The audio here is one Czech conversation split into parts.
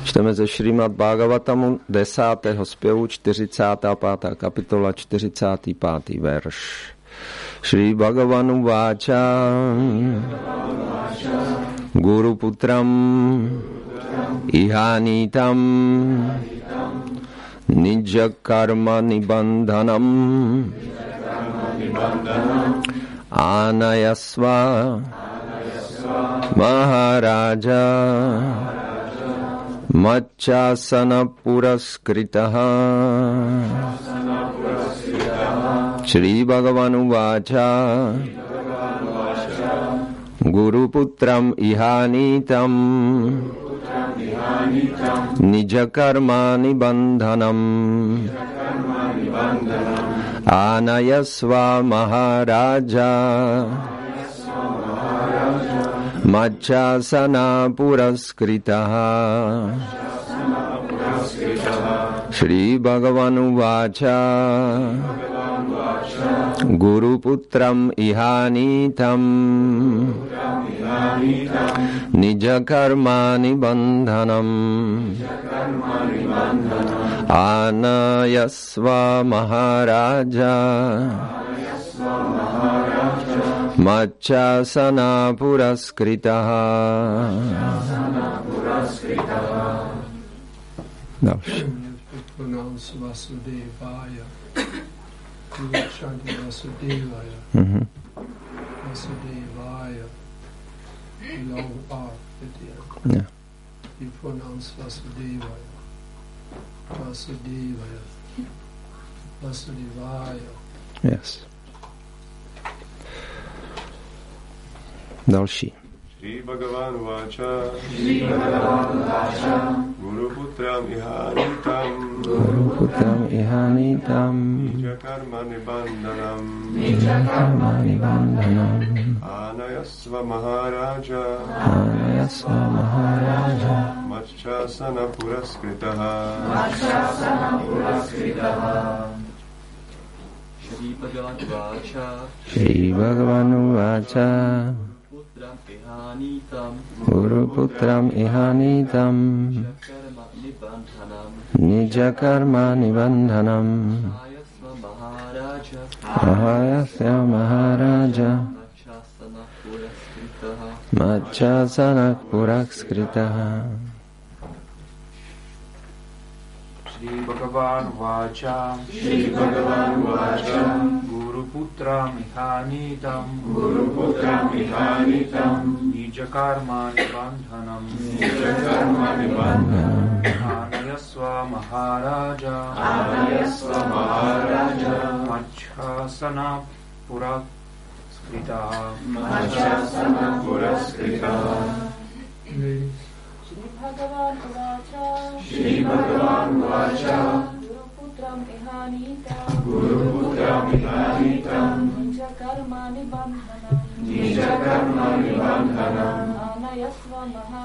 Čteme ze Šrímad Bhagavatamu 10. zpěvu 45. kapitola 45. verš. Shri Bhagavanu Váča Guru Putram Ihanitam Nijja Karma Nibandhanam Anayasva Maharaja Macchasana Puraskritaha. Shri Bhagavanu Váča Guru Putram Ihanitam Nija Karmani Bandhanam Anayasva Maharaja Macchasana Puraskritaha. Shri Bhagavanu Váča Guru Putram Ihanitam Nija Karmani Bandhanam Anayasva Maharaja Macchasana Puraskritaha. Další. Pronounce Vasudevaya. You are chanting Vasudevaya. Vasudevaya. Long R at the end. Yeah. You pronounce Vasudevaya. Vasudevaya. Vasudevaya. Yes. Další. Shri Bhagavan Váča Guru Putram Ihanitam Nija Karma Nibandhanam Anayasva Maharaja Macchasana Puraskritaha. Shri Bhagavan Váča Guru Putram Ihanitam Nija Karma Nibandhanam Ahayasya Maharaja Macchasana Puraskritaha. Shri Bhagavan Váča Guru Putram Ihanitam Nija Karma Nibandhanam Anayasva Maharaja Macchasana Puraskritaha. Shri Bhagavan Váča Guru Putram Ihanitam Nija Karma Nibandhanam Anayasva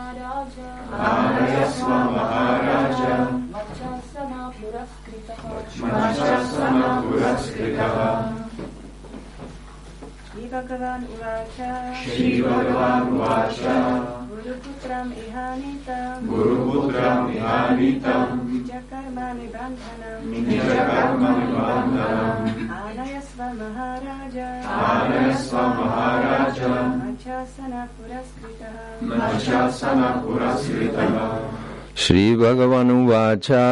Maharaja Macchasana Puraskritaha. Shri Bhagavan Váča Guru Putram Ihanitam Nija Karma Nibandhanam Anayasva Maharaja Macchasana Puraskritaha. Shri Bhagavanu Váča.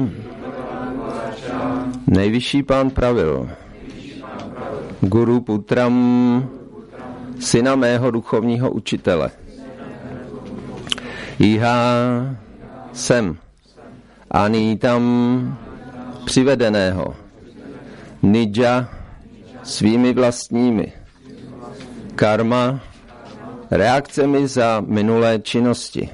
Nejvyšší pán pravil: Guru Putram, syna mého duchovního učitele. Iha jsem, Anitam, přivedeného. Nidja, svými vlastními. Karma, reakcemi za minulé činnosti.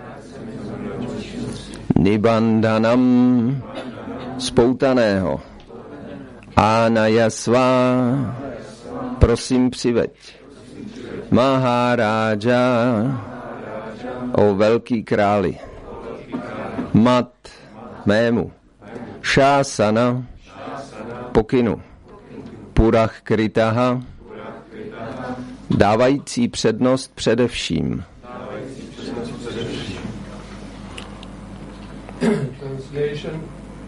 Nibandhanam, spoutaného. Anayasva, prosím přiveď. Maharaja, o velký králi. Mat, mému. Šásana, pokynu. Purach kritaha, dávající přednost především. Translation.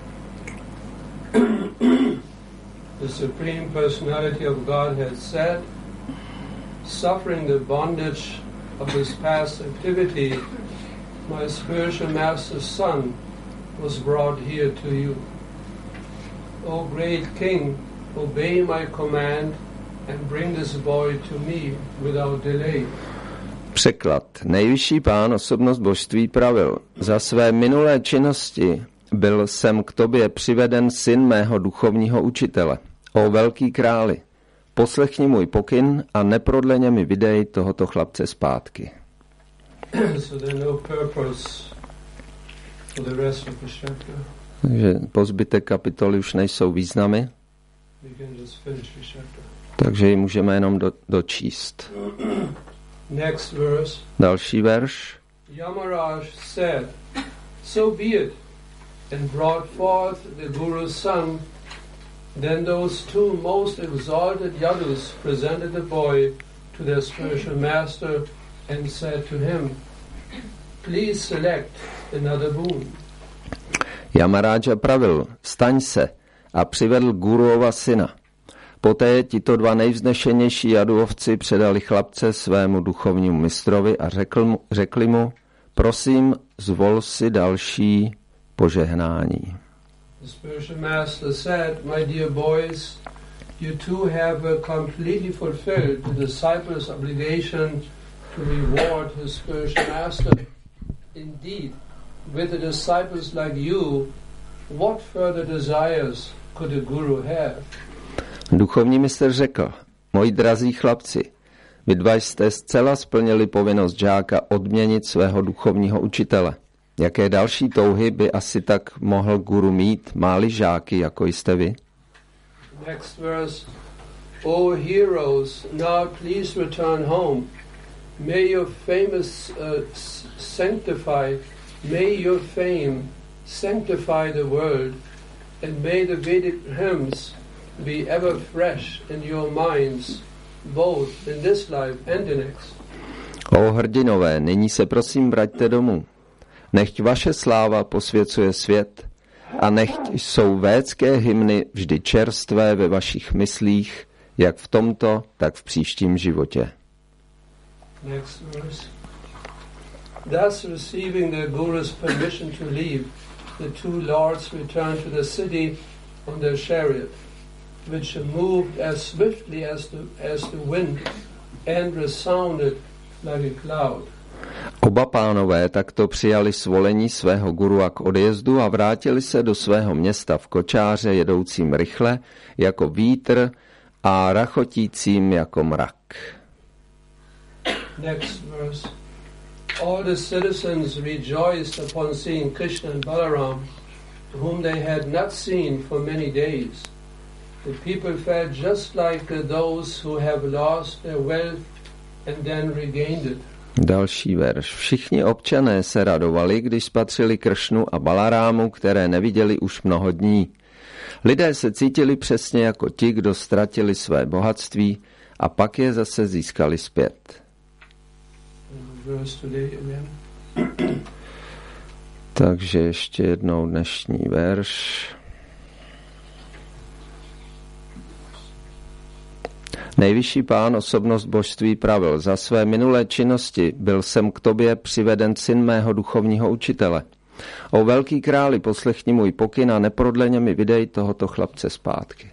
The Supreme Personality of Godhead said, suffering the bondage of this past activity, my spiritual master's son was brought here to you. O great King, obey my command and bring this boy to me without delay. Překlad. Nejvyšší pán, osobnost božství, pravil: za své minulé činnosti byl sem k tobě přiveden syn mého duchovního učitele. O velký králi, poslechni můj pokyn a neprodleně mi vydej tohoto chlapce zpátky. Takže po zbytek kapitoly už nejsou významy, takže ji můžeme jenom dočíst. Next verse. Další verš. Yamaraj said, so be it, and brought forth the Guru's son. Then those two most exalted yadus presented the boy to their spiritual master and said to him, please select another boon. Yamaraja pravil, staň se, a přivedl Guruova syna. Poté tito dva nejvznešenější jaduovci předali chlapce svému duchovnímu mistrovi a řekli mu, prosím, zvol si další požehnání. The spiritual master said, my dear boys, you two have completely fulfilled the disciple's obligation to reward his spiritual master. Indeed, with the disciples like you, what further desires could a guru have? Duchovní mistr řekl, moji drazí chlapci, vy dva jste zcela splnili povinnost žáka odměnit svého duchovního učitele. Jaké další touhy by asi tak mohl guru mít, máli žáky, jako jste vy? Next verse. O heroes, now please return home. May your fame sanctify the world, and may the Vedic hymns be ever fresh in your minds, both in this life and the next. O hrdinové, nyní se prosím vraťte domů. Nechť vaše sláva posvěcuje svět a nechť jsou védské hymny vždy čerstvé ve vašich myslích, jak v tomto, tak v příštím životě. Next verse. Thus receiving the Guru's permission to leave, the two lords returned to the city on their chariot, which moved as swiftly as the wind and resounded like a cloud. Oba pánové takto přijali svolení svého gurua k odjezdu a vrátili se do svého města v kočáře jedoucím rychle jako vítr a rachotícím jako mrak. Next verse. All the citizens rejoiced upon seeing Krishna and Balaram, whom they had not seen for many days. The people felt just like those who have lost their wealth and then regained it. Další verš. Všichni občané se radovali, když spatřili Kršnu a Balarámu, které neviděli už mnoho dní. Lidé se cítili přesně jako ti, kdo ztratili své bohatství a pak je zase získali zpět. Takže ještě jednou dnešní verš. Nejvyšší pán, osobnost božství, pravil, za své minulé činnosti byl sem k tobě přiveden syn mého duchovního učitele. O velký králi, poslechni můj pokyn a neprodleně mi vydej tohoto chlapce zpátky.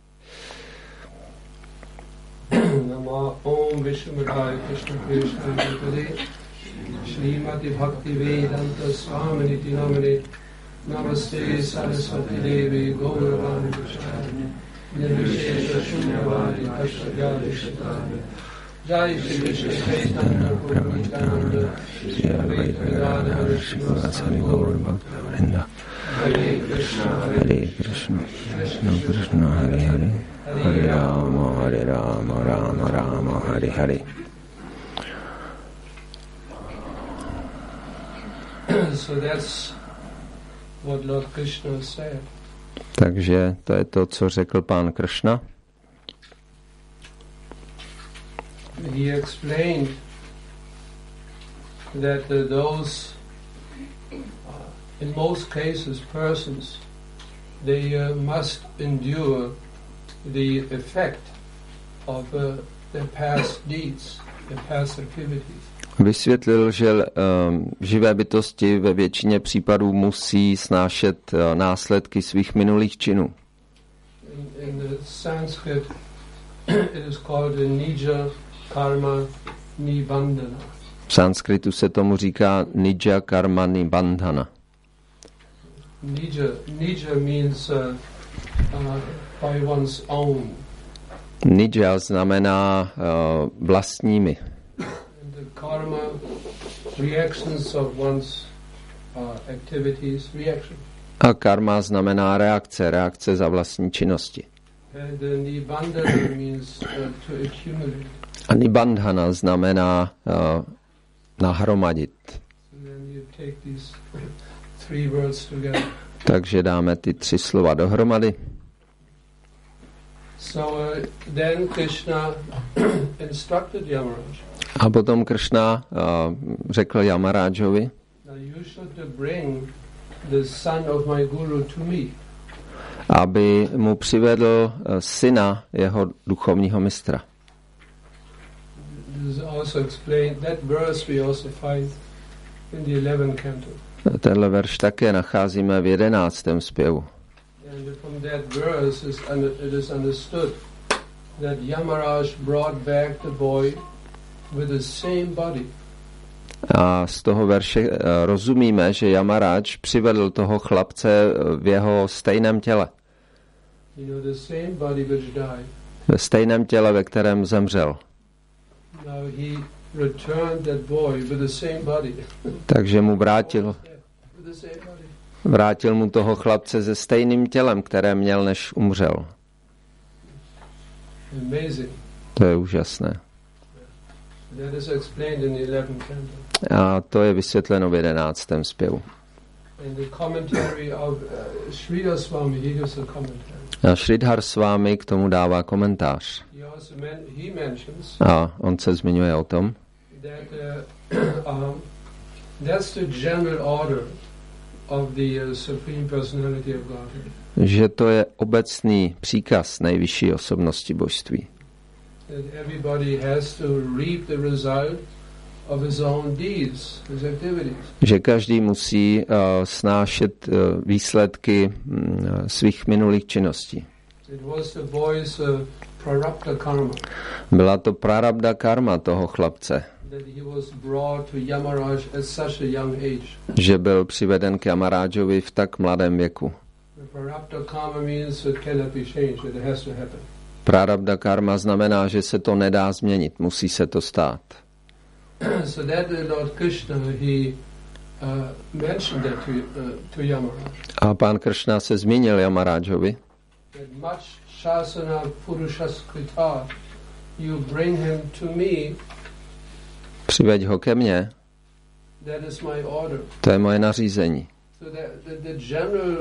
Namaste Saraswati Devi Gauravani Pracharya Nirvishesha Shunyavadi Ashtagyadi Shatanya Jai Shri Krishna Chaitanya Prabhu Nityananda Shri Advaita Gadadhara Srivasadi Gaura Bhakta Hare Krishna Krishna Krishna Hare Hare Hare Rama Rama Rama Hare Hare. So that's what Lord Krishna said. Takže to je to, co řekl pán Kršna. He explained that those in most cases persons, they must endure the effect of their past deeds, their past activities. Vysvětlil, že živé bytosti ve většině případů musí snášet následky svých minulých činů. In the Sanskrit, it is called the nija karma nibandhana. V sanskritu se tomu říká nija karma nibandhana. Nija means by one's own. Nija znamená vlastními. The karma, reactions of one's activities, reaction. A karma znamená reakce za vlastní činnosti. And the nibandhana means to accumulate. A nibandhana znamená nahromadit. And then you take these three words together. Takže dáme ty 3 slova dohromady. So then Krishna instructed Yamaraj. A potom Kršna řekl Yamarajovi, Now you should bring the son of my guru to me. aby mu přivedl syna jeho duchovního mistra. This is also explained. That verse we also find in the 11th canto. Tenhle verš také nacházíme v 11. zpěvu. And from that verse it is understood that Yamaraj brought back the boy with the same body. A z toho verše rozumíme, že Yamaraj přivedl toho chlapce v jeho stejném těle. You know, the same body which died. Ve stejném těle, ve kterém zemřel. Now he returned that boy with the same body. Takže mu With the same body. vrátil mu toho chlapce se stejným tělem, které měl, než umřel. Amazing. To je úžasné. That is explained in the 11th canto. A to je vysvětleno v 11. zpěvu. In the commentary of Sridhar Swami, he gives a commentary. A Sridhar Swami k tomu dává komentář. He mentions A on se zmiňuje o tom, that that's the general order of the Supreme Personality of Godhead. že to je obecný příkaz nejvyšší osobnosti božství. That everybody has to reap the result of his own deeds, his activities. Že každý musí snášet výsledky svých minulých činností. It was the boy's prarabdha karma Byla to prarabdha karma toho chlapce, that he was brought to Yamaraj at such a young age. že byl přiveden k Yamarajovi v tak mladém věku. The prarabdha karma means it cannot be changed, it has to happen. Prarabdha karma znamená, že se to nedá změnit, musí se to stát. So that Lord Krishna, he mentioned that to Yamaraj. A pán Kršna se zmínil Yamarajovi, That much shasana purushaskrita, you bring him to me, přiveď ho ke mně, that is my order. to je moje nařízení. So that the general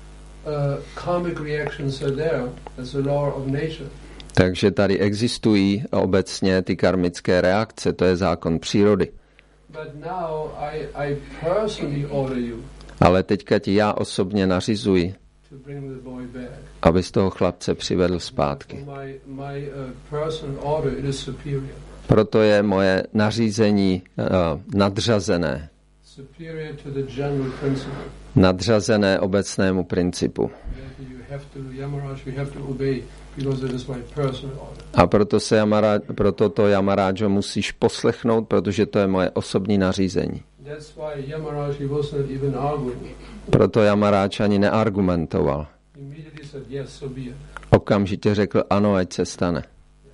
karmic reactions are there as a law of nature. Takže tady existují obecně ty karmické reakce, to je zákon přírody. But now I personally order you Ale teďka ti já osobně nařizuji, to bring the boy back. abys toho chlapce přivedl zpátky. My personal order, it is superior. Proto je moje nařízení nadřazené. Superior to the general principle. Nadřazené obecnému principu. That you have to, Yamaraj, we have to obey because it is my personal order. A proto to Yamarajo musíš poslechnout, protože to je moje osobní nařízení. That's why Yamaraj, he was not even arguing. Proto Yamaraj ani neargumentoval. He immediately said, yes, so be it. Okamžitě řekl, ano, ať se stane.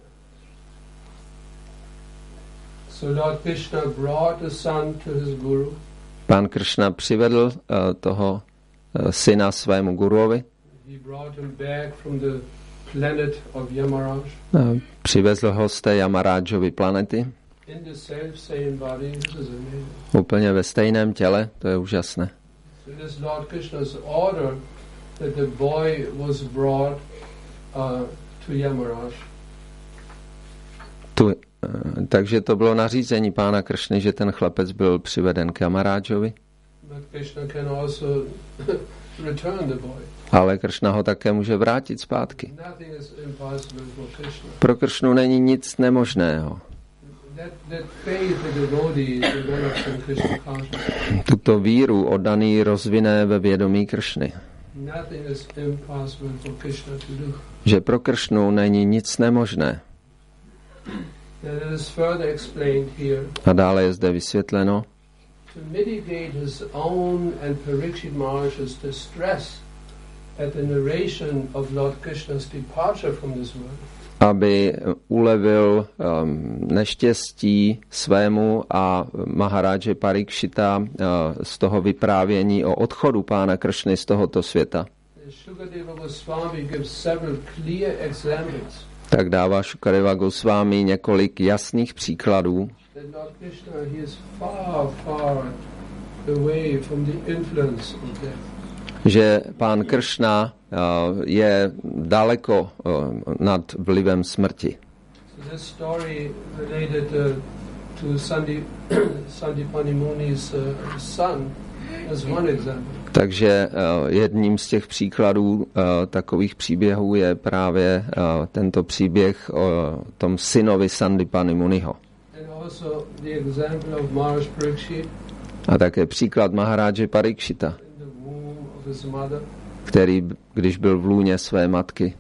So Lord Krishna brought the son to his guru. Pán Kršna přivedl toho syna svému guruovi, He brought him back from the planet of Yamaraj přivezl ho z té Yamarajovy planety, in the same body. This is amazing. úplně ve stejném těle, to je úžasné. So it is Lord Krishna's order that the boy was brought to Yamaraj. Takže to bylo nařízení pána Kršny, že ten chlapec byl přiveden k Yamarajovi. But Krishna can also return the boy. Ale Kršna ho také může vrátit zpátky. Nothing is impossible for Krishna. Pro Kršnu není nic nemožného. That faith the devotee develops in Krishna consciousness. Tuto víru oddaný rozvine ve vědomí Kršny. Nothing is impossible for Krishna to do. Že pro Kršnu není nic nemožné. And it is further explained here. A dále je zde vysvětleno, To mitigate his own and Parikshit Maharaj's distress at the narration of Lord Krishna's departure from this world. aby ulevil neštěstí svému a Maharáže Parikšita z toho vyprávění o odchodu pána Kršny z tohoto světa. Shukadeva Goswami gives several clear examples Tak dává Šukadeva Goswami několik jasných příkladů, that Lord Krishna he is far, far away from the influence of death. že pán Kršna je daleko nad vlivem smrti. So this story related to Sandipani Muni's son as one example. Takže jedním z těch příkladů takových příběhů je právě tento příběh o tom synovi Sandipani Muniho. And also the example of Maharaj Parikshit A také příklad Maharáže Parikšita, in the womb of his mother. který, když byl v lůně své matky,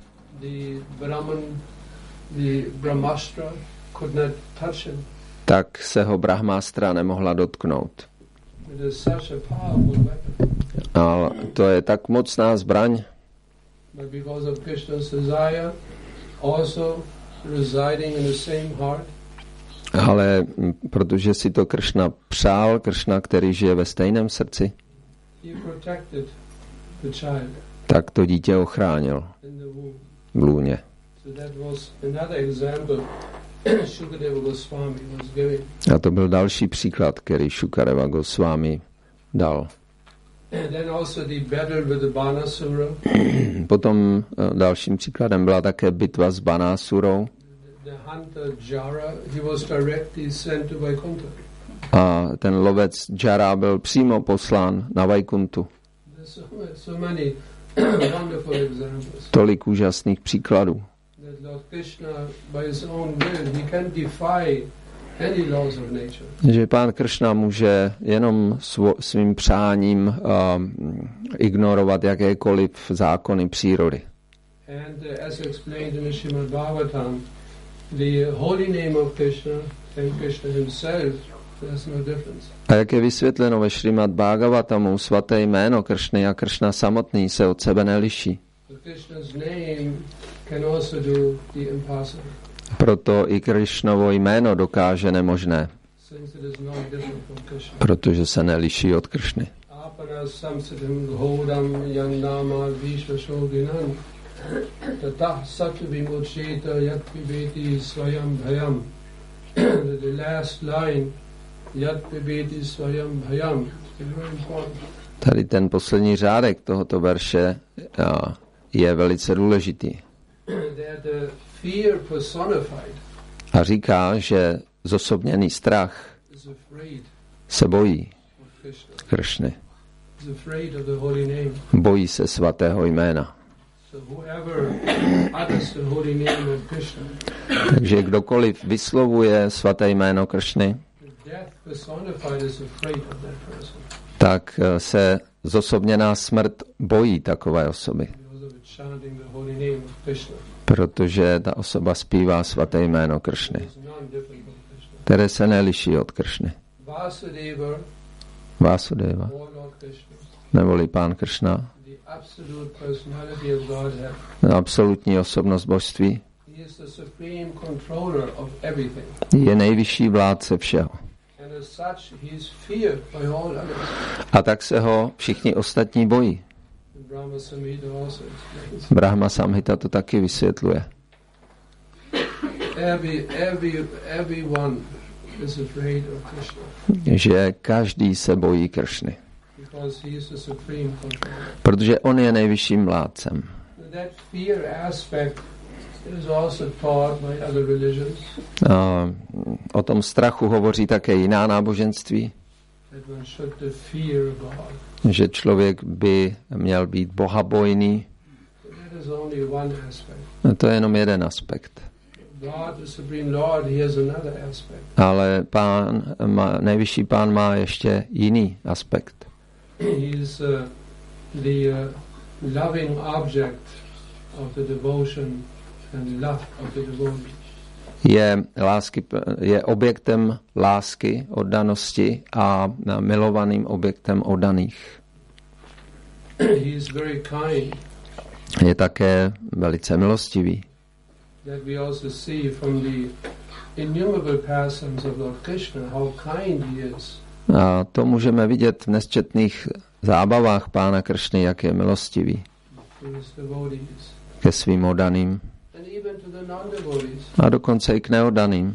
The Brahmastra could not touch him. tak se ho Brahmastra nemohla dotknout. It is such a powerful weapon. A to je tak mocná zbraň, But because of Krishna's desire, also residing in the same heart, ale protože si to Kršna přál, Kršna, který žije ve stejném srdci, he protected the child tak to dítě ochránil in the womb. v lůně. So that was another example Shukadeva Goswami was giving. A to byl další příklad, který Šukadeva Goswami dal. And then also the battle with the Banasura. Potom dalším příkladem byla také bitva s Banásurou The hunter Jara, he was directly sent to Vaikuntha. a ten lovec Jara byl přímo poslán na Vaikuntu. There's so many wonderful examples. Tolik úžasných příkladů, That Lord Krishna, by his own will, he can defy any laws of nature. že pán Kršna může jenom svým přáním ignorovat jakékoliv zákony přírody. And as explained in the Srimad Bhagavatam, the holy name of Krishna and Krishna himself, there's no difference. A jak je vysvětleno ve Šrimad Bhagavatamu, svaté jméno Kršny a Kršna samotný se od sebe neliší. But Krishna's name can also do the impossible, Proto i Kršnovo jméno dokáže nemožné, since it is no different from Krishna. protože se neliší od Kršny. Apana samsitam ghodam yannama vishvashodinam tata satya vimucheta yat pibeti swayam bhayam. The last line, yat pibeti swayam bhayam, is very important. Tady ten poslední řádek tohoto verše je velice důležitý. That the fear personified A říká, že zosobněný strach is afraid se bojí of Krishna, Kršny. is afraid of the holy name. Bojí se svatého jména. So whoever utters the holy name of Krishna, Takže kdokoliv vyslovuje svaté jméno Kršny, the death personified is afraid of that person tak se zosobněná smrt bojí takové osoby, because of it chanting the holy name of Krishna. protože ta osoba zpívá svaté jméno Kršny, It's non-different from Krishna. které se neliší od Kršny. Vasudeva, Vásudeva, or Lord Krishna, neboli pán Kršna, the absolute personality of Godhead, absolutní osobnost božství, he is the supreme controller of everything. je nejvyšší vládce všeho. And as such, he is feared by all others. A tak se ho všichni ostatní bojí. And Brahma Samhita also explains. Brahma Samhita to taky vysvětluje. Everyone is afraid of Krishna Že každý se bojí Kršny, because he is the supreme controller. protože on je nejvyšším vládcem. That fear aspect is also taught by other religions. O tom strachu hovoří také jiná náboženství. that one should fear God. že člověk by měl být bohabojný. That is only one aspect. To je jenom jeden aspekt. God, the Supreme Lord, he has another aspect. Ale nejvyšší pán má ještě jiný aspekt. He is the loving object of the devotion and love of the devotee. Je objektem lásky, oddanosti a milovaným objektem oddaných. He is very kind. Je také velice milostivý. That we also see from the innumerable pastimes of Lord Krishna how kind he is. A to můžeme vidět v nesčetných zábavách pána Kršny, jak je milostivý ke svým oddaným a dokonce i k neoddaným.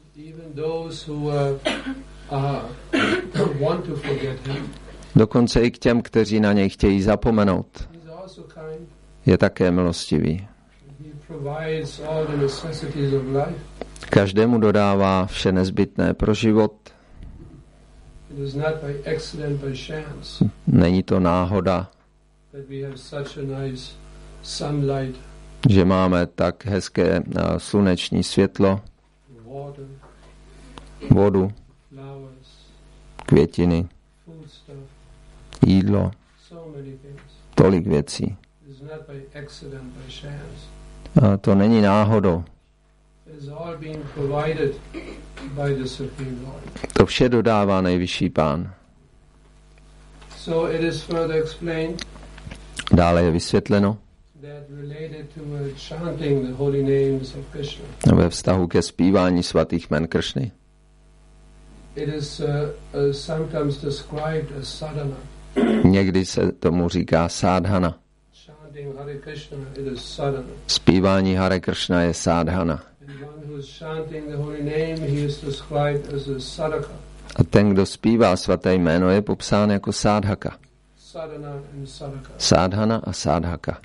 Dokonce i k těm, kteří na něj chtějí zapomenout. Je také milostivý. Každému dodává vše nezbytné pro život. Není to náhoda, že máme tak hezké sluneční světlo, vodu, květiny, jídlo, tolik věcí. A to není náhodou. To vše dodává nejvyšší pán. Dále je vysvětleno ve vztahu ke zpívání svatých jmen Kršny. Někdy se tomu říká sádhana. Zpívání Hare Kršna je sádhana. A ten, kdo zpívá svaté jméno, je popsán jako sádhaka. Sádhana a sádhaka.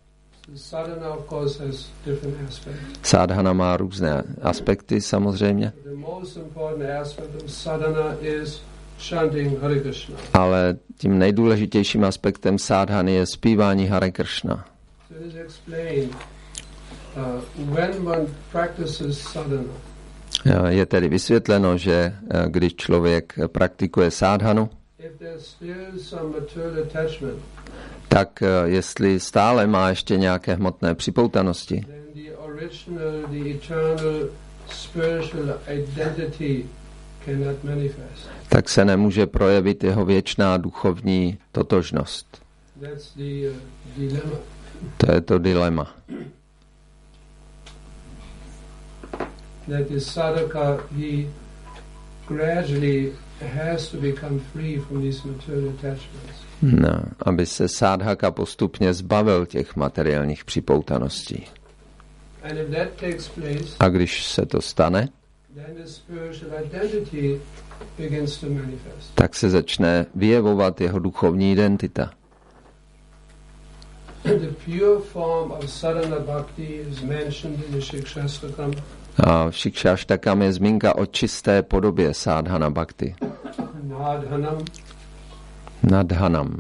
Sádhana má různé aspekty samozřejmě. Ale tím nejdůležitějším aspektem sádhany je zpívání Hare Kršna. Je tedy vysvětleno, že když člověk praktikuje sádhanu, tak jestli stále má ještě nějaké hmotné připoutanosti, tak se nemůže projevit jeho věčná duchovní totožnost. To je to dilema. That the sadhaka, he gradually has to become free from these material attachments. No, aby se sádhaka postupně zbavil těch materiálních připoutaností. And if that takes place, a když se to stane, then the spiritual identity begins to manifest. Tak se začne vyjevovat jeho duchovní identita. The pure form of sadhana bhakti is mentioned in the Shikshashtakam. A v Shikshashtakam je zmínka o čisté podobě sádhana bhakti. Nadhanam.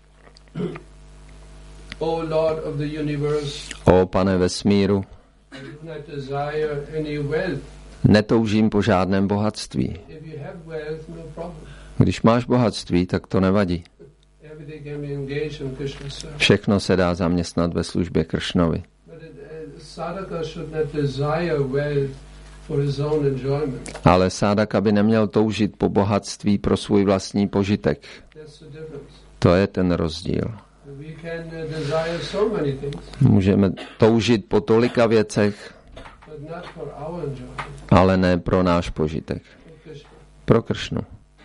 O Lord of the universe, o pane vesmíru, I do not desire any wealth. Netoužím po žádném bohatství. If you have wealth, no problem. Když máš bohatství, tak to nevadí. Everything can be engaged in Krishna's service. Všechno se dá zaměstnat ve službě Kršnovi. Sadhaka should not desire wealth for his own enjoyment. Ale sádhaka by neměl toužit po bohatství pro svůj vlastní požitek. That's the difference. To je ten rozdíl. We can desire so many things, Můžeme toužit po tolika věcech, but not for our enjoyment. ale ne pro náš požitek. Pro Kršnu.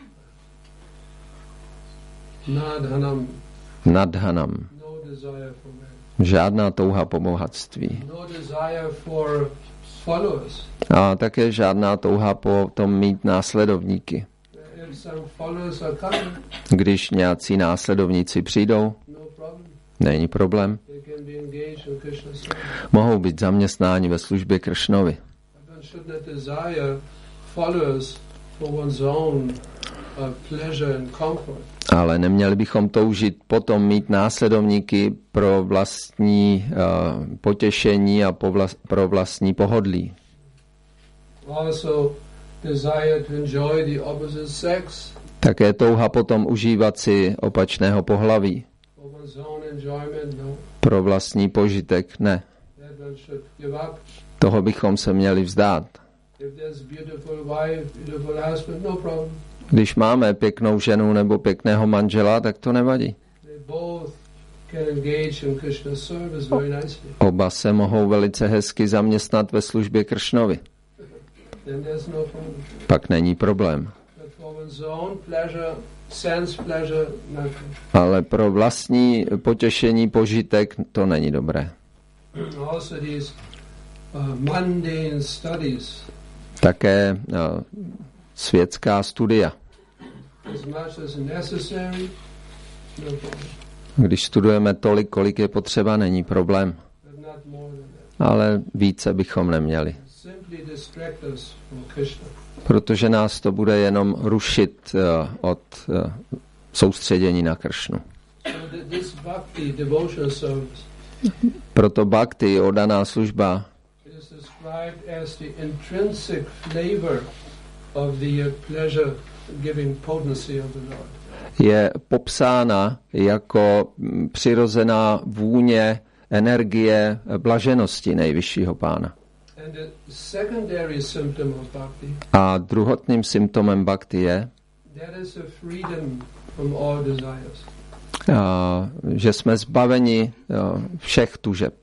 Nadhanam. Nadhanam. No desire for wealth. Žádná touha po bohatství. No desire for followers. A také žádná touha po tom mít následovníky. If some followers are coming, Když nějací následovníci přijdou, no problem. není problém. They can be engaged in Krishna's service. Mohou být zaměstnáni ve službě Kršnovi. One should not desire followers for one's own pleasure and comfort. Ale neměli bychom toužit potom mít následovníky pro vlastní potěšení a pro vlastní pohodlí. Also desire to enjoy the opposite sex. Také touha potom užívat si opačného pohlaví. For one's own enjoyment, no. Pro vlastní požitek ne. That one should give up. Toho bychom se měli vzdát. If there's beautiful wife, beautiful husband, no problem. Když máme pěknou ženu nebo pěkného manžela, tak to nevadí. They both can engage in Krishna's service very nicely. Oba se mohou velice hezky zaměstnat ve službě Kršnovi. Then there's no problem. Pak není problém. But for one's own pleasure, sense pleasure, nothing. Ale pro vlastní potěšení, požitek, to není dobré. Also these mundane studies, Také světská studia. as much as necessary, no problem. Když studujeme tolik, kolik je potřeba, není problém. But not more than that. Ale více bychom neměli. Simply distract us from Krishna. Protože nás to bude jenom rušit od soustředění na Kršnu. So this bhakti, devotional service, Proto bhakti, oddaná služba, is described as the intrinsic flavor of the pleasure-giving potency of the Lord. je popsána jako přirozená vůně energie blaženosti nejvyššího pána. And the secondary symptom of bhakti, A druhotným symptomem bhakti je, that is a freedom from all desires. že jsme zbaveni všech tužeb.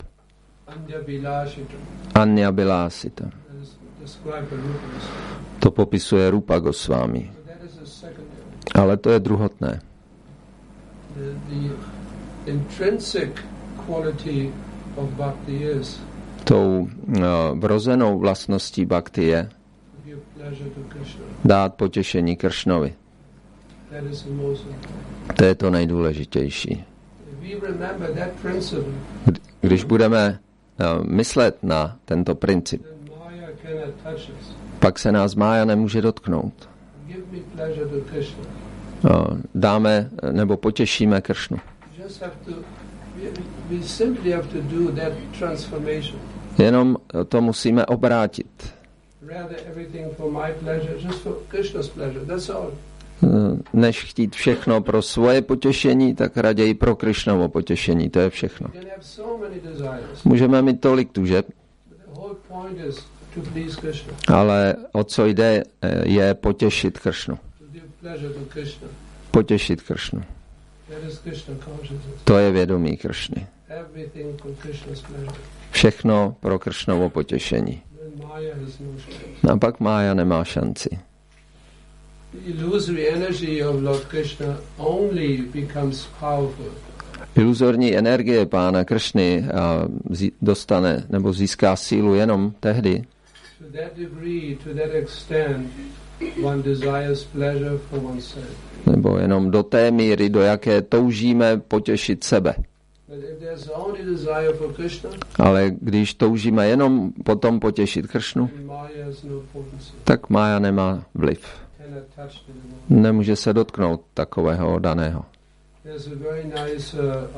Anya Bilasita. That is described by Rupa Goswami. To popisuje Rupa Goswami. But that is a secondary. Ale to je druhotné. The intrinsic quality of bhakti is Tou vrozenou vlastností bhakti je to give pleasure to Krishna. dát potěšení Kršnovi. That is the most important. To je to nejdůležitější. If we remember that principle, Když budeme myslet na tento princip, then Maya cannot touch us. pak se nás mája nemůže dotknout. Give me pleasure to Krishna. Dáme nebo potěšíme Kršnu. You just have to, we simply have to do that transformation. Jenom to musíme obrátit. Rather everything for my pleasure, just for Krishna's pleasure. That's all. Než chtít všechno pro svoje potěšení, tak raději pro Kršnovo potěšení. To je všechno. You can have so many desires. Můžeme mít tolik tužeb, But the whole point is to please Krishna, ale o co jde, je potěšit Kršnu. to give pleasure to Krishna. Potěšit Kršnu. That is Krishna consciousness. To je vědomí Kršny. Everything for Krishna's pleasure. Všechno pro Kršnovo potěšení. Then Maya has no chance. A pak mája nemá šanci. The illusory energy of Lord Krishna only becomes powerful Iluzorní energie pána Kršny dostane nebo získá sílu jenom tehdy, to that degree, to that extent, one desires pleasure for oneself. nebo jenom do té míry, do jaké toužíme potěšit sebe. But if there's only desire for Krishna, Ale když toužíme jenom potom potěšit Kršnu, then Maya has no potency, tak mája nemá vliv. cannot touch the devotee. Nemůže se dotknout takového daného. There's a very nice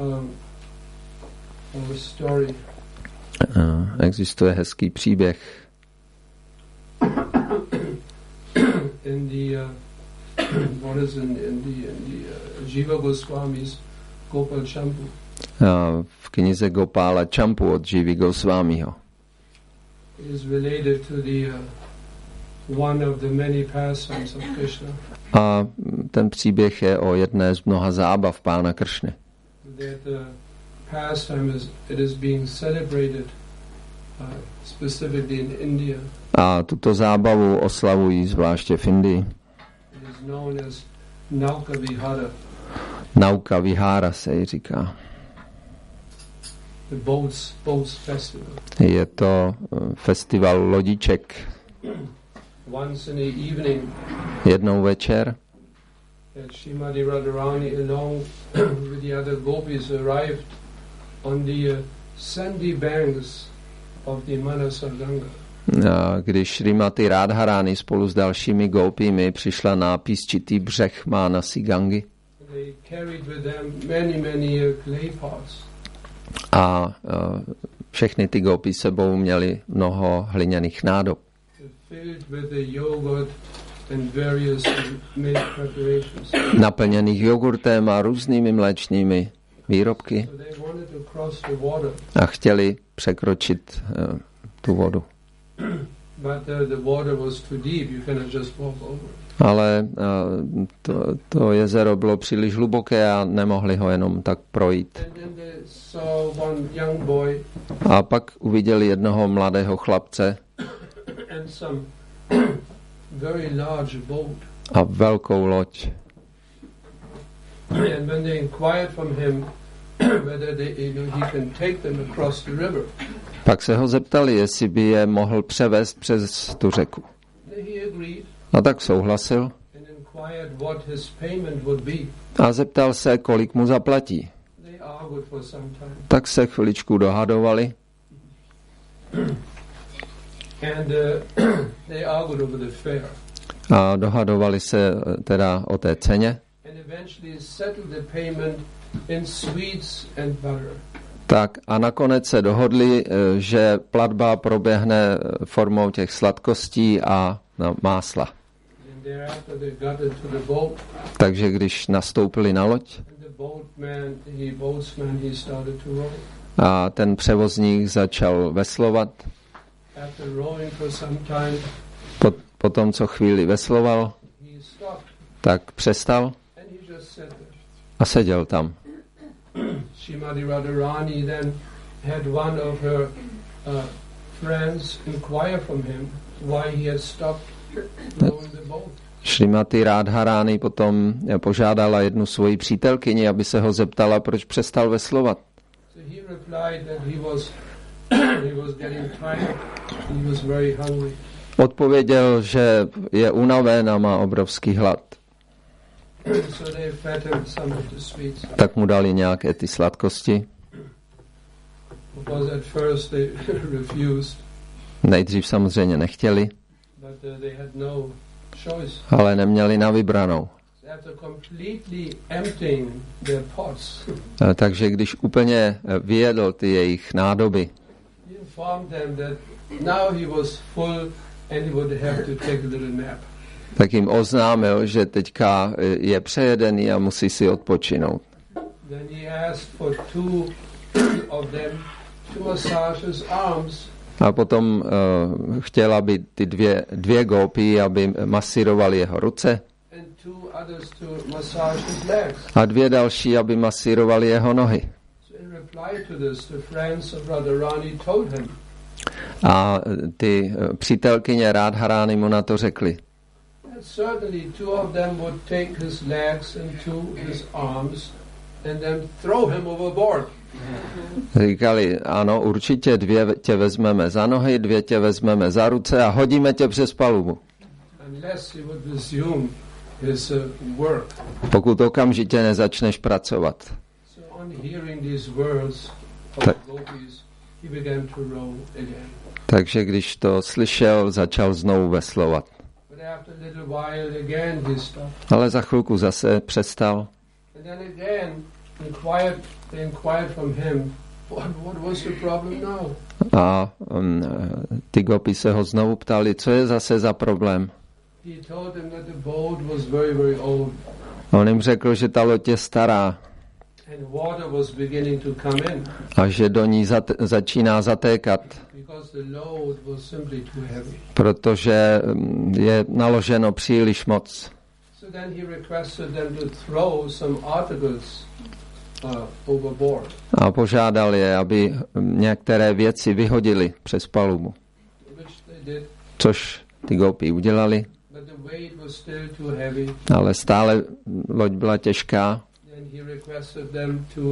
story. Existuje hezký příběh In the what is in the Jiva Goswami's Gopal Champu. V knize Gopála Champu od Jivy Goswamiho. It is related to the one of the many pastimes of Krishna. A ten příběh je o jedné z mnoha zábav pána Kršny. That pastime is being celebrated specifically in India. A tuto zábavu oslavují zvláště v Indii. It is known as Nauka Vihara, Nauka Vihára se jí říká. the boats festival. Je to festival lodiček. Once in the evening, Jednou večer that Srimati Radharani along with the other gopis arrived on the sandy banks of the Manasa Ganga. Když Šrimati Radharani spolu s dalšími gopími přišla na písčitý břeh Mánasy Gangy a všechny ty gopy sebou měly mnoho hliněných nádob naplněných jogurtem a různými mléčnými výrobky a chtěli překročit tu vodu. Ale to jezero bylo příliš hluboké a nemohli ho jenom tak projít. A pak uviděli jednoho mladého chlapce a velkou loď. Pak se ho zeptali, jestli by je mohl převést přes tu řeku. A tak souhlasil a zeptal se, kolik mu zaplatí. Tak se chviličku dohadovali a dohadovali se teda o té ceně. Tak a nakonec se dohodli, že platba proběhne formou těch sladkostí a másla. Takže když nastoupili na loď a ten převozník začal veslovat, po tom, co chvíli vesloval, tak přestal a seděl tam. Srimati Radharani then had one of her friends inquire from him why he had stopped rowing the boat. Srimati Radharani potom požádala jednu svoji přítelkyni, aby se ho zeptala, proč přestal veslovat. So he replied that he was getting tired, he was very hungry. Odpověděl, že je unaven a má obrovský hlad. So they fed him some of the sweets. Tak mu dali nějaké ty sladkosti. Because at first they refused. Nejdřív samozřejmě nechtěli, But they had no choice. ale neměli na vybranou. After completely emptying their pots, Takže když úplně vyjedl ty jejich nádoby, he informed them that now he was full and he would have to take a little nap. tak jim oznámil, že teďka je přejedený a musí si odpočinout. Then he asked for two of them to massage his arms. A potom chtěl, aby ty dvě gópy, aby masírovali jeho ruce And two others to massage his legs. a dvě další, aby masírovali jeho nohy. So in reply to this, the friends of Radharani told him, A ty přítelkyně Radharani mu na to řekli. that certainly two of them would take his legs and two his arms and then throw him overboard. Říkali, ano, určitě dvě tě vezmeme za nohy, dvě tě vezmeme za ruce a hodíme tě přes palubu. Unless he would resume his work. Pokud okamžitě nezačneš pracovat. So on hearing these words of Tak. the gopis, he began to row again. Takže když to slyšel, začal znovu veslovat. But after a little while again he stopped. Ale za chvilku zase přestal. And then again they inquired from him, what was the problem now? A ty gopy se ho znovu ptali, co je zase za problém. He told them that the boat was very, very old On jim řekl, že ta loď je stará and water was beginning to come in a že do ní začíná zatékat, because the load was simply too heavy. protože je naloženo příliš moc. So then he requested them to throw some articles overboard. A požádal je, aby některé věci vyhodili přes palubu, Which they did, což ty gopy udělali, but the weight was still too heavy. ale stále loď byla těžká. Then he requested them to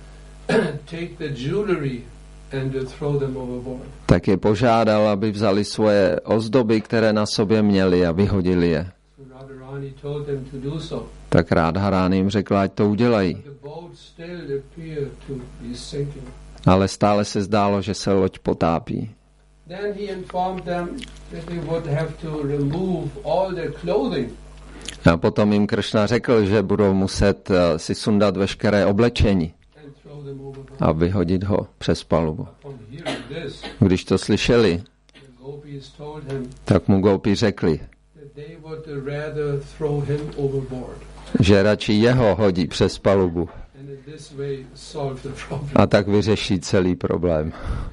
take the jewelry and to throw them overboard. Tak je požádal, aby vzali svoje ozdoby, které na sobě měli a vyhodili je. So Radharani told them to do so. Tak Radharani jim řekla, ať to udělají. The boat still appeared to be sinking. Ale stále se zdálo, že se loď potápí. Then he informed them that they would have to remove all their clothing. A potom jim Kršna řekl, že budou muset si sundat veškeré oblečení And throw them overboard. a vyhodit ho přes palubu. Upon hearing this, Když to slyšeli, the gopis told him tak mu gopi řekli, that they would rather throw him overboard. že radši jeho hodí přes palubu And in this way solve the problem. a tak vyřeší celý problém.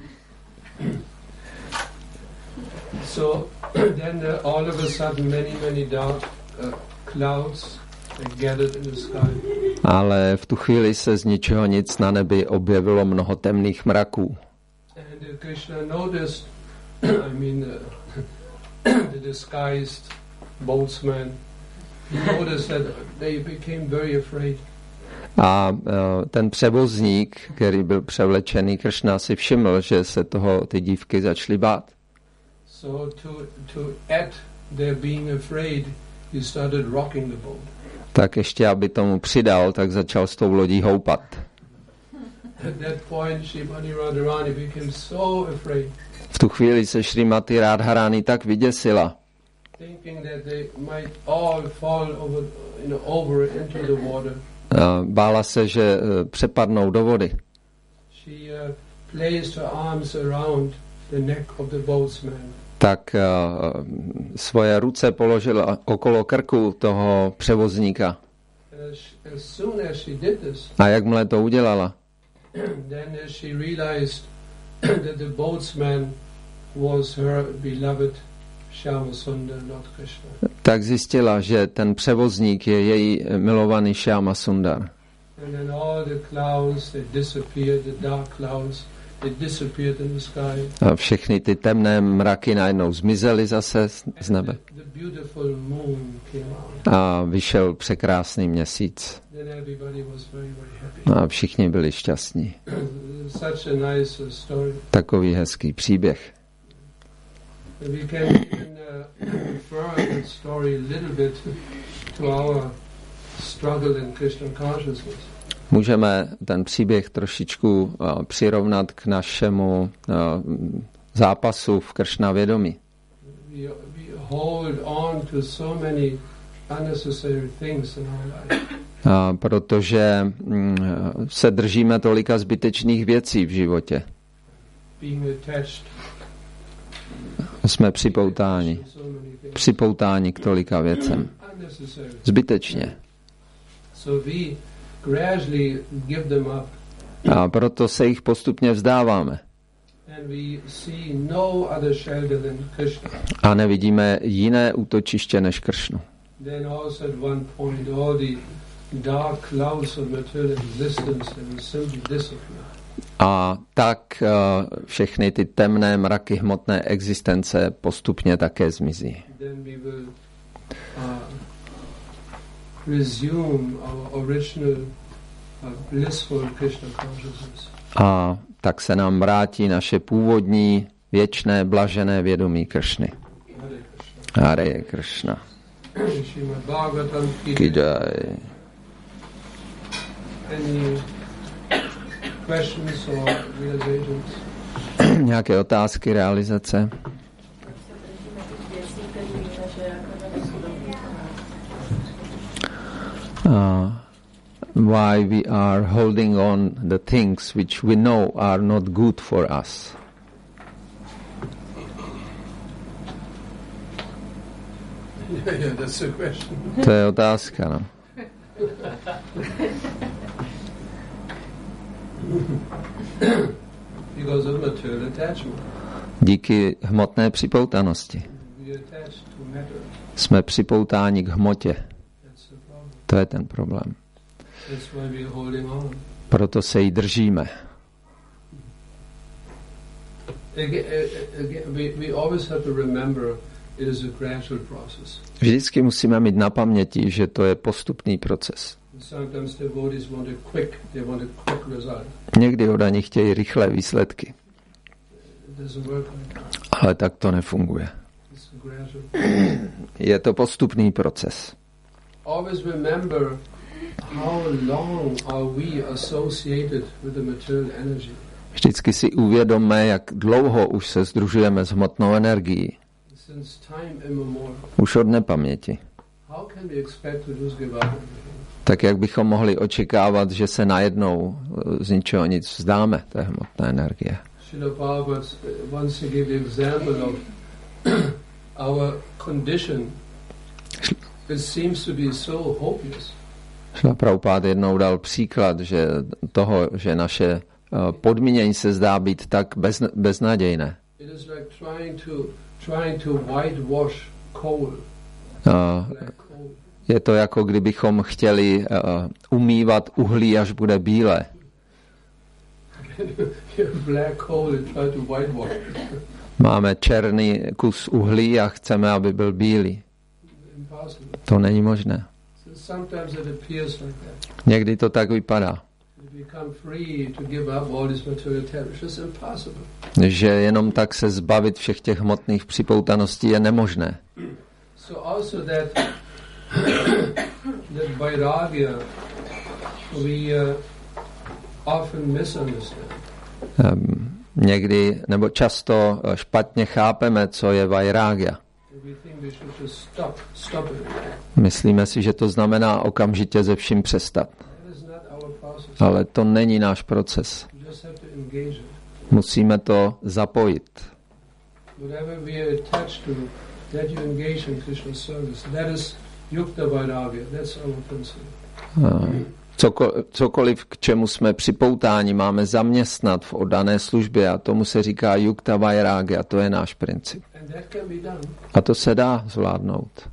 So then all of a sudden many dark clouds gathered in the sky. Ale v tu chvíli se z ničeho nic na nebi objevilo mnoho temných mraků. And Krishna noticed, the disguised boatsman, he noticed that they became very afraid. A ten převozník, který byl převlečený, Kršna si všiml, že se toho ty dívky začaly bát. So to add their being afraid, he started rocking the boat. Tak ještě, aby tomu přidal, tak začal s tou lodí houpat. At that point, Srimati Radharani became so afraid, V tu chvíli se Šrimati Radharani tak vyděsila, thinking that they might all fall over into the water. bála se, že přepadnou do vody. She placed her arms around the neck of the boatsman. Tak svoje ruce položila okolo krku toho převozníka. As soon as she did this, A jakmile to udělala, then she realized that the boatsman was her beloved Shyamasundar, Lord Krishna. tak zjistila, že ten převozník je její milovaný Shyama Sundar. And then all the clouds, they disappeared, the dark clouds, they disappeared in the sky. A všechny ty temné mraky najednou zmizely zase z nebe. The beautiful moon came out. A vyšel překrásný měsíc. Then everybody was very, very happy. A všichni byli šťastní. Such a nice story. Takový hezký příběh. We can refer that story a little bit to our struggle in Krishna consciousness. Můžeme ten příběh trošičku přirovnat k našemu zápasu v Kršna vědomí. We hold on to so many unnecessary things in our life. Protože se držíme tolika zbytečných věcí v životě. Being attached. Jsme připoutáni k tolika věcem. Zbytečně. So we gradually give them up. A proto se jich postupně vzdáváme. And we see no other shelter than Krishna. A nevidíme jiné útočiště než Kršnu. Then also at one point all the dark clouds of material existence will simply disappear. A tak všechny ty temné mraky hmotné existence postupně také zmizí. Then we will resume our original blissful Krishna consciousness. A tak se nám vrátí naše původní, věčné, blažené vědomí Kršny. Hare Krishna. Srimad Bhagavatam Ki jai. Any questions or realizations? Nějaké otázky, realizace? Why we are holding on the things which we know are not good for us? Yeah, that's a question. To je otázka, no. Because of material attachment. Díky hmotné připoutanosti. We attach to matter. Jsme připoutáni k hmotě. That's the problem. To je ten problém. That's why we're holding on. Proto se jí držíme. Again, we always have to remember it is a gradual process. Vždycky musíme mít na paměti, že to je postupný proces. Sometimes devotees want a quick result. Někdy oddaní chtějí rychlé výsledky, It doesn't work like that. ale tak to nefunguje. It's a gradual. Je to postupný proces. Always remember how long are we associated with the material energy. Vždycky si uvědomme, jak dlouho už se sdružujeme s hmotnou energií. Since time immemorial. Už od nepaměti. How can we expect to just give up everything? Tak jak bychom mohli očekávat, že se najednou z ničeho nic vzdáme, té hmotné energie. Srila Prabhupada once gave the example of our condition. It seems to be so hopeless. Šla Prabhupád jednou dal příklad, že toho, že naše podmínění se zdá být tak beznadějné. It is like trying to whitewash coal. Black coal. Je to jako kdybychom chtěli umývat uhlí, až bude bílé. Black coal and try to whitewash. Máme černý kus uhlí a chceme, aby byl bílý. Impossible. To není možné. So sometimes it appears like that. Někdy to tak vypadá, We become free to give up all these material attachments. It's impossible. že jenom tak se zbavit všech těch hmotných připoutaností je nemožné. So also that vairagya we often misunderstand. Někdy nebo často špatně chápeme, co je vajrágya. We think we should just stop it. Myslíme si, že to znamená okamžitě ze vším přestat. That is not our process. Ale to není náš proces. We just have to engage it. Musíme to zapojit. Whatever we are attached to, that you engage in Krishna's service. That is yukta vairagya. That's our principle. Cokoliv, k čemu jsme připoutáni, máme zaměstnat v oddané službě a tomu se říká yukta vairagya, to je náš princip. And that can be done. A to se dá zvládnout.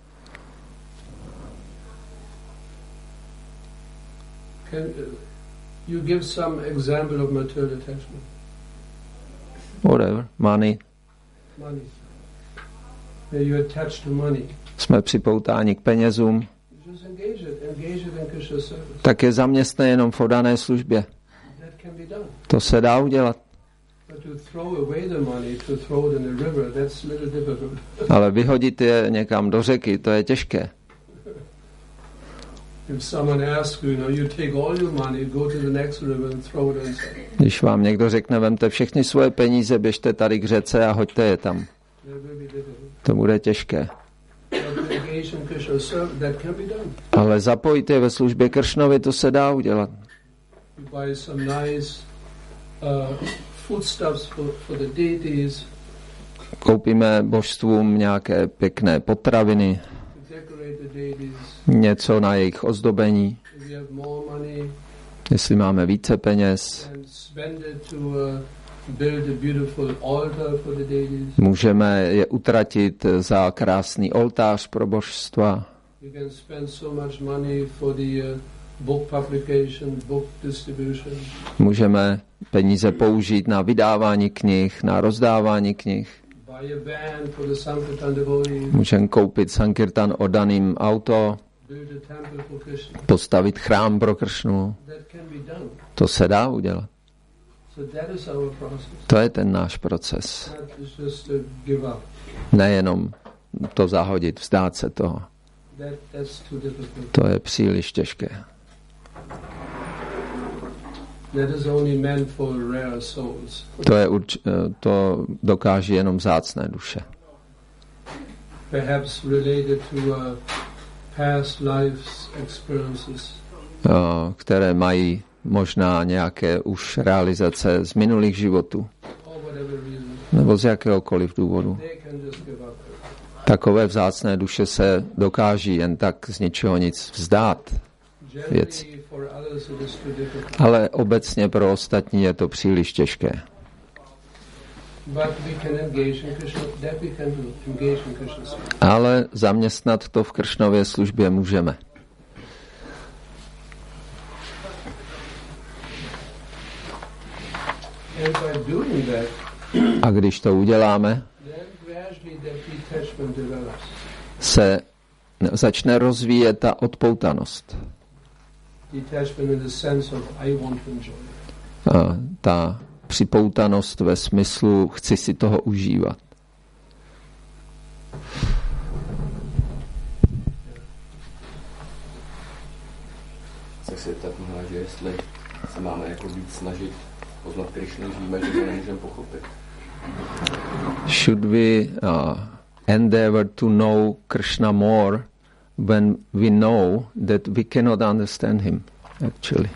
Can you give some example of material attachment? Whatever, money. Money. Where you attach to money. Jsme připoutáni k penězům, Just engage it in Krishna's service. tak je zaměstnej jenom v oddané službě. That can be done. To se dá udělat. But to throw away the money, to throw it in the river, that's a little difficult. Ale vyhodit je někam do řeky, to je těžké. If someone asks you, you take all your money, go to the next river and throw it inside. Když vám někdo řekne, vemte všechny svoje peníze, běžte tady k řece a hoďte je tam. That will be difficult. To bude těžké. But to engage in Krishna's service, that can be done. Ale zapojit je ve službě Kršnovi, to se dá udělat. You buy some nice foodstuffs for the deities, Koupíme božstvům nějaké pěkné potraviny, to decorate the deities. něco na jejich ozdobení. If you have more money, Jestli máme více peněz, and spend it to build a beautiful altar for the deities. můžeme je utratit za krásný oltář pro božstva. You can spend so much money for the book publication, book distribution. Můžeme peníze použít na vydávání knih, na rozdávání knih. Buy a van for the Sankirtan devotees. Můžeme koupit Sankirtan oddaným auto, Build a temple for Krishna. postavit chrám pro Kršnu. That can be done. To se dá udělat. So that is our process. To je ten náš proces. Not just to give up. Nejenom to zahodit, vzdát se toho. That's too difficult. To je příliš těžké. That is only meant for rare souls. To dokáže jenom vzácné duše. Perhaps related to past lives experiences. Které mají možná nějaké už realizace z minulých životů. Or whatever reason. Nebo z jakéhokoliv důvodu. They can just give up. Takové vzácné duše se dokáží jen tak z ničeho nic vzdát. Věc. Generally for others it is too difficult. Ale obecně pro ostatní je to příliš těžké. But we can engage in Krishna. That we can do. Engage in Krishna's service. Ale zaměstnat to v Kršnově službě můžeme. And by doing that, A když to uděláme, then gradually that detachment develops. se začne rozvíjet ta odpoutanost. Detachment in the sense of I want to enjoy. Ta připoutanost ve smyslu chci si toho užívat. Chci se zeptat možná, že jestli se máme jako víc snažit poznat Krišnu, když víme, že to nemůžeme pochopit? Should we endeavor to know Krishna more when we know that we cannot understand him, actually?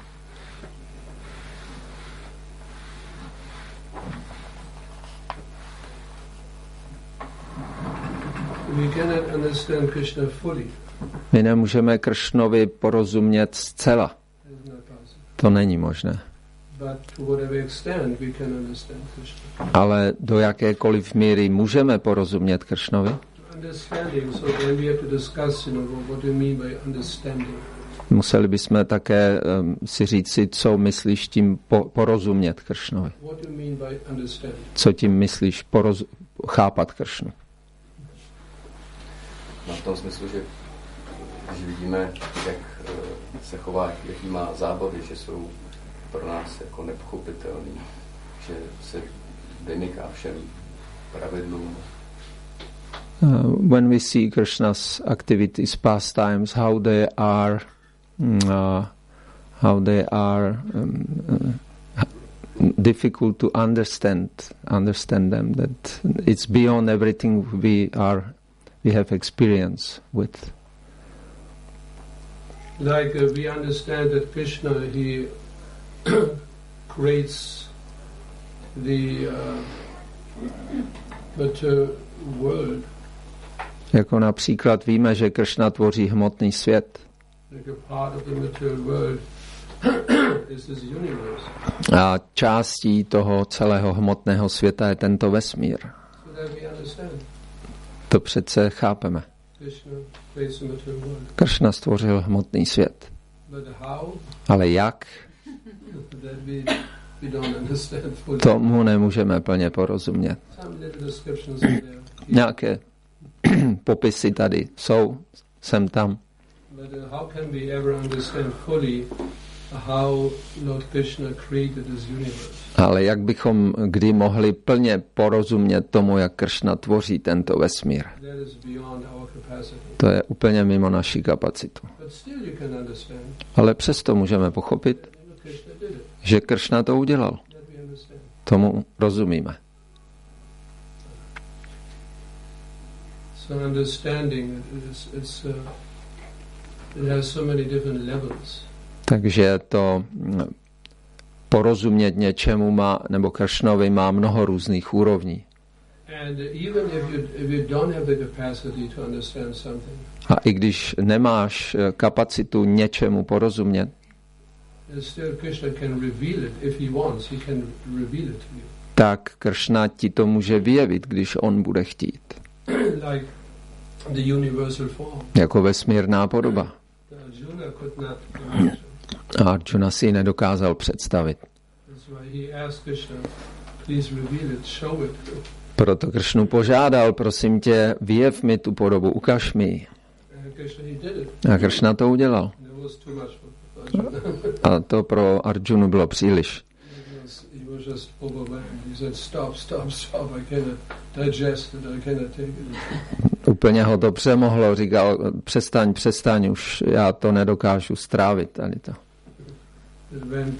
We cannot understand Krishna fully. My nemůžeme Kršnovi porozumět zcela. It's not possible. To není možné. But to whatever extent we can understand Krishna. Ale do jakékoliv míry můžeme porozumět Kršnovi? Understanding, so then we have to discuss, what do you mean by understanding? Museli bychom také si říci, co myslíš tím porozumět Kršnovi. What do you mean by understand? Co tím myslíš chápat Kršnu? No v tom smyslu, že když vidíme, jak se chová, jaký má zábavy, že jsou pro nás jako nepochopitelný, že se vymyká všem pravidlům. When we see Krishna's activities, pastimes, how they are difficult to understand them, that it's beyond everything we have experience with. Like we understand that Krishna, he creates the material world. Jako například víme, že Kršna tvoří hmotný svět. Like a part of the material world is this universe. A částí toho celého hmotného světa je tento vesmír. So that we understand. To přece chápeme. Krishna creates the material world. Kršna stvořil hmotný svět. But how? Ale jak? That we don't understand fully. Tomu nemůžeme plně porozumět. Some little descriptions are there. Nějaké popisy tady jsou, jsem tam. But how can we ever understand fully how Lord Krishna created this universe? Ale jak bychom kdy mohli plně porozumět tomu, jak Kršna tvoří tento vesmír? That is beyond our capacity. To je úplně mimo naši kapacitu. But still you can understand Ale přesto můžeme pochopit, that Krishna did it. že Kršna to udělal. That we understand. Tomu rozumíme. So understanding it has so many different levels. Takže to porozumět něčemu má, nebo Kršnovi má mnoho různých úrovní. And even if you don't have the capacity to understand something, A i když nemáš kapacitu něčemu porozumět, still Krishna can reveal it. If he wants, he can reveal it to you. tak Kršna ti to může vyjevit, když on bude chtít. Like the universal form. Jako vesmírná podoba. Arjuna could not imagine. A Arjuna si ji nedokázal představit. That's why he asked Krishna, please reveal it, show it. Proto Kršnu požádal, prosím tě, vyjev mi tu podobu, ukaž mi ji. And Krishna, he did it. A Kršna to udělal. And it was too much for Arjuna. A to pro Arjunu bylo příliš. He was just overwhelmed. He said, stop, I cannot digest it, I cannot take it. Úplně ho to přemohlo, říkal, přestaň, už já to nedokážu strávit tady to. It went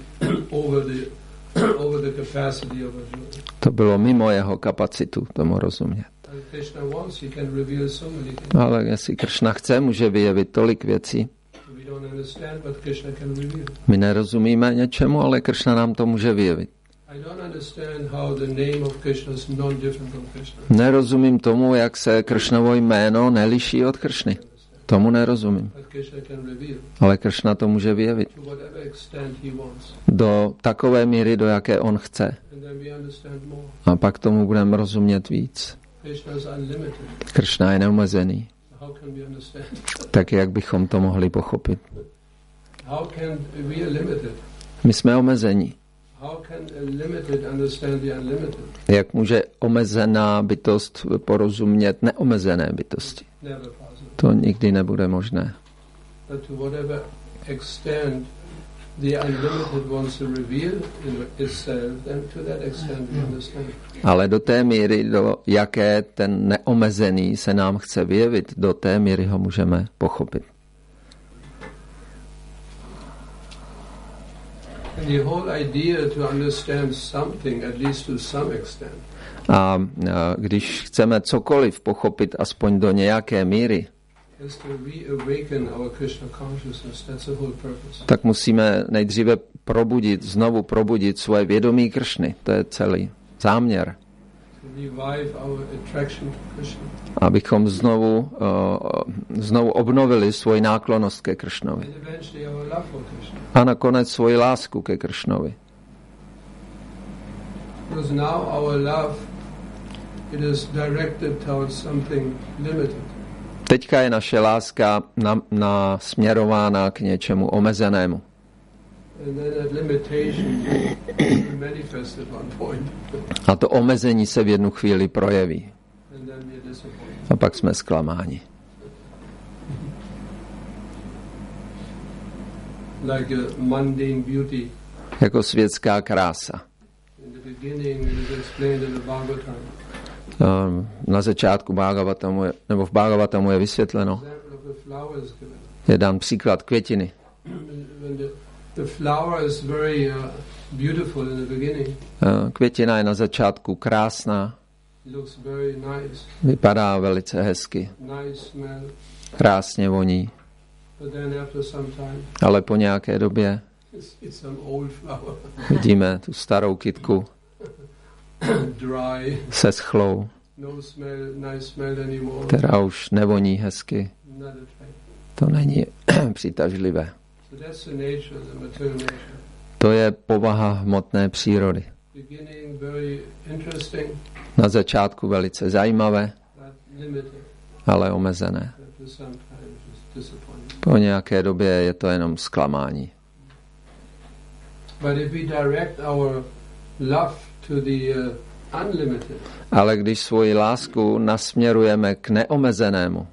over the capacity of Arjuna. To bylo mimo jeho kapacitu tomu rozumět. And Krishna wants, he can reveal so many things. Ale jestli Kršna chce, může vyjevit tolik věcí. We don't understand, but Krishna can reveal. My nerozumíme něčemu, ale Kršna nám to může vyjevit. I don't understand how the name of Krishna is non-different from Krishna. Nerozumím tomu, jak se Kršnovo jméno neliší od Kršny. Tomu nerozumím. But Krishna can reveal Ale Kršna to může vyjevit. to whatever extent he wants. Do takové míry, do jaké on chce. And then we understand more. A pak tomu budeme rozumět víc. Krishna is unlimited. Kršna je neomezený. How can we understand? Tak jak bychom to mohli pochopit? How can we are limited? My jsme omezení. How can a limited understand the unlimited? Jak může omezená bytost porozumět neomezené bytosti? Never possible. To nikdy nebude možné. But to whatever extent the unlimited wants to reveal in itself, then to that extent we understand. Ale do té míry, do jaké ten neomezený se nám chce vyjevit, do té míry ho můžeme pochopit. The whole idea to understand something, at least to some extent, A když chceme cokoliv pochopit aspoň do nějaké míry, is to reawaken our Krishna consciousness. That's the whole purpose. tak musíme nejdříve znovu probudit svoje vědomí Kršny. To je celý záměr. To revive our attraction to Krishna. Abychom znovu obnovili svoji náklonnost ke Kršnovi. And eventually our love for Krishna. A nakonec svoji lásku ke Kršnovi. Because now our love, it is directed towards something limited. Teďka je naše láska nasměrována k něčemu omezenému. And then that limitation manifested one point. A to omezení se v jednu chvíli projeví. And then we're disappointed. A pak jsme zklamáni. Like a mundane beauty. Jako světská krása. In the beginning it is explained in the Bhagavatam. Na začátku Bhagavatamu, nebo v Bhagavatamu je vysvětleno. Example of the flower is given. Je dán příklad květiny. When the flower is very beautiful in the beginning. Květina je na začátku krásná. Looks very nice. Vypadá velice hezky. Nice smell. Krásně voní. But then after some time, Ale po nějaké době it's some old flower. vidíme tu starou kytku Dry. se schlou, No smell, nice smell anymore. která už nevoní hezky. Not attractive. To není přitažlivé. So that's the nature, the material nature. To je povaha hmotné přírody. Beginning very interesting, Na začátku velice zajímavé, but limited. ale omezené. After some time, it's disappointing. Po nějaké době je to jenom zklamání. But if we direct our love to the unlimited, Ale když svoji lásku nasměrujeme k neomezenému,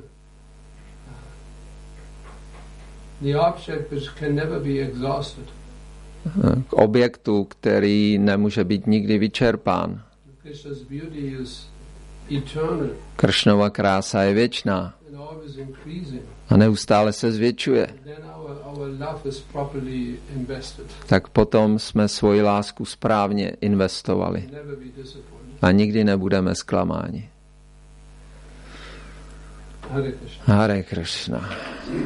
the object which can never be exhausted, k objektu, který nemůže být nikdy vyčerpán, Krishna's beauty is eternal Kršnova krása je věčná and always increasing, a neustále se zvětšuje, then our love is properly invested. tak potom jsme svoji lásku správně investovali Never be disappointed. a nikdy nebudeme zklamáni. Hare Krishna. Hare Krishna.